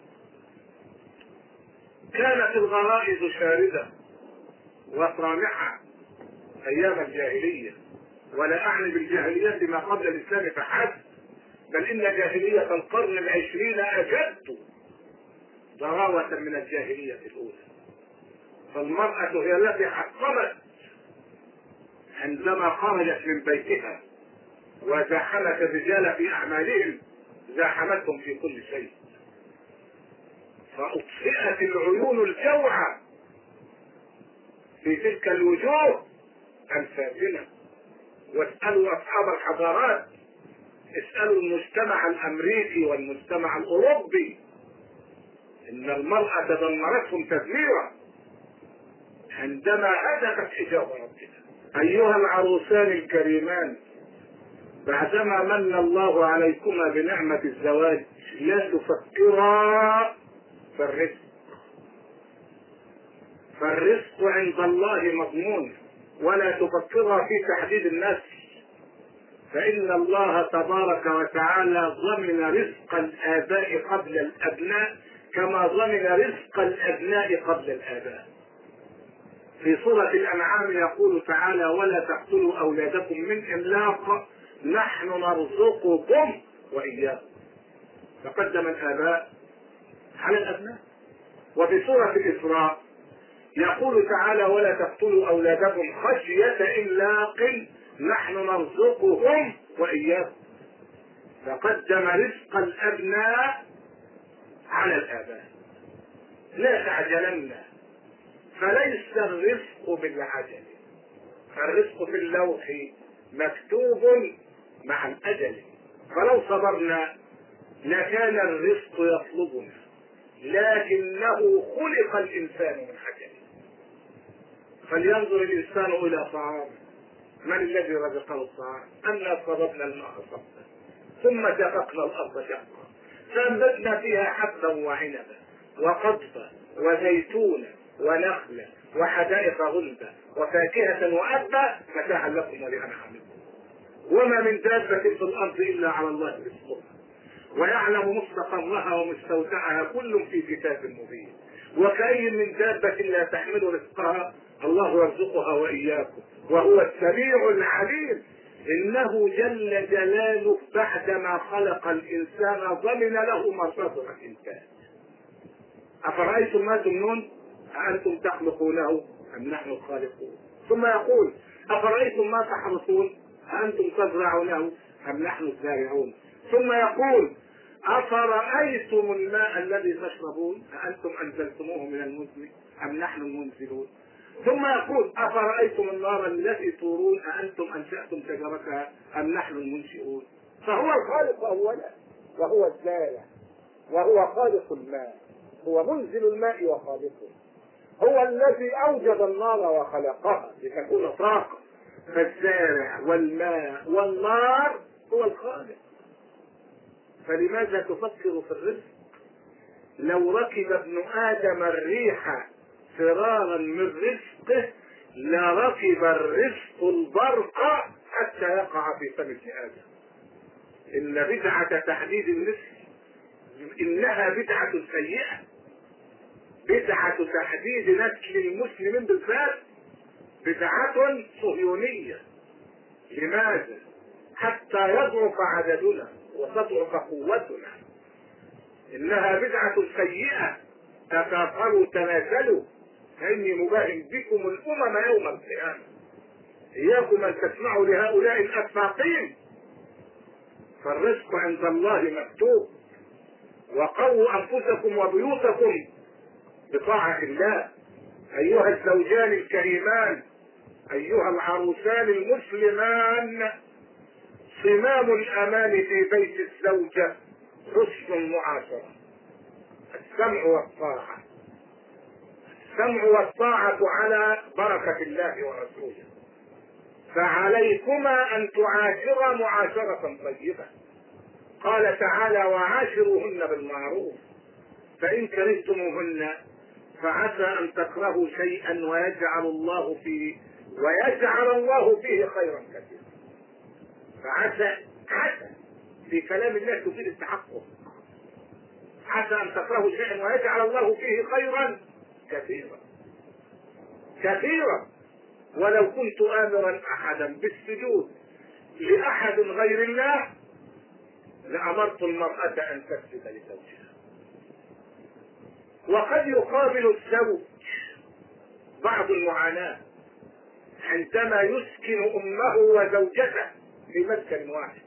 A: كانت الغرائز شاردة وطامحة أيام الجاهلية، ولا أعني بالجاهلية ما قبل الإسلام فحسب، بل إن جاهلية القرن العشرين أجد ضراوة من الجاهلية الأولى. فالمرأة هي التي حطمت عندما خرجت من بيتها وزاحمت الرجال في أعمالهم، زاحمتهم في كل شيء، فأطفئت العيون الجوعى في تلك الوجوه الفاتنة. واسألوا أصحاب الحضارات، اسألوا المجتمع الأمريكي والمجتمع الأوروبي، إن المرأة دمرتهم تدميرا عندما هدفت حجاب ربنا. أيها العروسان الكريمان، بعدما من الله عليكما بنعمة الزواج لا تفكرا في الرزق، فالرزق عند الله مضمون، ولا تفكرا في تحديد النسل، فإن الله تبارك وتعالى ضمن رزق الآباء قبل الأبناء كما ضمن رزق الأبناء قبل الآباء. في سورة الأنعام يقول تعالى ولا تقتلوا أولادكم من إملاق نحن نرزقكم وإياكم، فقدم الآباء على الأبناء. وفي سورة الإسراء يقول تعالى ولا تقتلوا أولادكم خشية إملاق نحن نرزقهم وإياكم، فقدم رزق الأبناء على الآباء. لا تعجلن، فليس الرزق بالعجل، الرزق في اللوح مكتوب مع الأجل، فلو صبرنا لكان الرزق يطلبنا، لكنه خلق الإنسان من عجل. فلينظر الإنسان إلى طعامه، من الذي رزقه الطعام؟ أنا صببنا الماء صبا ثم شققنا الأرض شقا فأنبتنا فيها حبا وعنبا وقضبا وزيتونا ونخلا وحدائق غلبا وفاكهة وأبا متاعا لكم ولأنعامكم. وما من دابة في الأرض إلا على الله رزقها ويعلم مستقرها ومستودعها كل في كتاب مبين. وكأي من دابة لا تحمل رزقها الله يرزقها وإياكم وهو السميع العليم. إنه جل جلاله بعدما خلق الإنسان ضمن له مصادر الإنتاج. أفرأيتم ما تمنون أأنتم تخلقونه أم نحن الخالقون؟ ثم يقول أفرأيتم ما تحرثون أأنتم تزرعونه أم نحن الزارعون؟ ثم يقول أفرأيتم الماء الذي تشربون أأنتم أنزلتموه من المزن أم نحن المنزلون؟ ثم يقول أفرأيتم النار التي تورون أأنتم أنشأتم شجرتها أم نحن المنشئون؟ فهو الخالق أولا وهو الزارع وهو خالق الماء، هو منزل الماء وخالقه، هو الذي أوجد النار وخلقها لتكون طاقة، فالزارع والماء والنار هو الخالق. فلماذا تفكر في الرزق؟ لو ركب ابن آدم الريح فرارا من رزقه لركب الرزق البرق حتى يقع في فم ابن آدم. إن بدعة تحديد النسل إنها بدعة سيئة، بدعة تحديد نسل المسلمين بالذات بدعة صهيونية. لماذا؟ حتى يضعف عددنا وتضعف قوتنا. إنها بدعة سيئة، تكاثروا تنازلوا فإني مباهم بكم الأمم يوم القيامة. إياكم أن تسمعوا لهؤلاء الأفاقين فالرزق عند الله مكتوب. وقووا أنفسكم وبيوتكم بطاعة الله. أيها الزوجان الكريمان، أيها العروسان المسلمان، صمام الأمان في بيت الزوجة حسن المعاشرة، السمع والطاعة. السمع والطاعة على بركة الله ورسوله، فعليكما أن تعاشرا معاشرة طيبة. قال تعالى: وعاشروهن بالمعروف فإن كرهتموهن فعسى أن تكرهوا شيئا ويجعل الله فيه ويجعل الله فيه خيرا كثيرا. فعسى عسى في كلام الله تفيد التحقق. عسى أن تكرهوا شيئا ويجعل الله فيه خيرا كثيرا كثيرا. ولو كنت آمرا أحدا بالسجود لأحد غير الله لأمرت المرأة أن تسجد لزوجها. وقد يقابل الزوج بعض المعاناة عندما يسكن أمه وزوجته في مسكن واحد،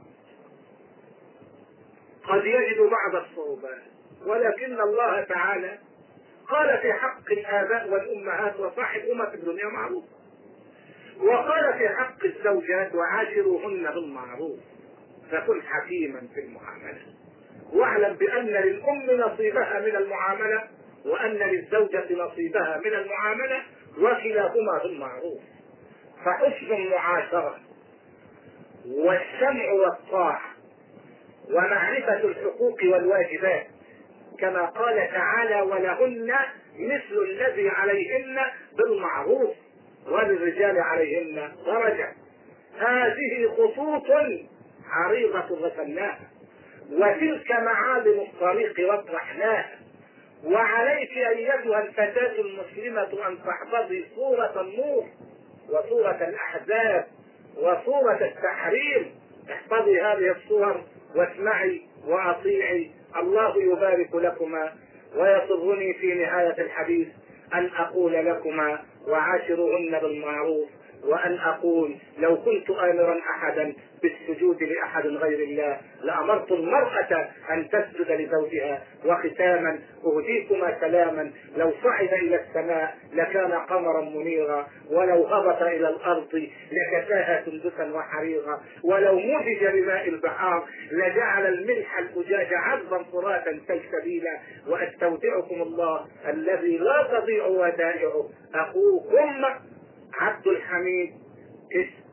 A: قد يجد بعض الصعوبات، ولكن الله تعالى قال في حق الآباء والأمهات: وصاحبهما في الدنيا معروف. وقال في حق الزوجات: وعاشروهن بالمعروف. فكن حكيما في المعاملة، واعلم بأن للأم نصيبها من المعاملة وأن للزوجة نصيبها من المعاملة، وكلاهما بالمعروف. فحسن المعاشرة والسمع والطاعة ومعرفة الحقوق والواجبات، كما قال تعالى: ولهن مثل الذي عليهن بالمعروف وللرجال عليهن درجة. هذه خطوط عريضة رسمناها، وتلك معالم الطريق وضحناها. وعليك أيتها الفتاة المسلمة أن تحفظي سورة النور وسورة الأحزاب وسورة التحريم. احفظي هذه الصور واسمعي وأطيعي. الله يبارك لكما. ويسرني في نهاية الحديث أن أقول لكما: وعاشروهن بالمعروف، وأن أقول: لو كنت آمرا أحدا بالسجود لأحد غير الله لأمرت المرأة أن تسجد لزوجها. وختاما أهديكما سلاما: لو صعد إلى السماء لكان قمرا منيرا، ولو هبط إلى الأرض لكساها سندسا وحريرا، ولو مزج بماء البحار لجعل الملح الأجاج عذبا فراتا سلسبيلا. وأستودعكم الله الذي لا تضيع ودائعه. أخوكم عبد الحميد.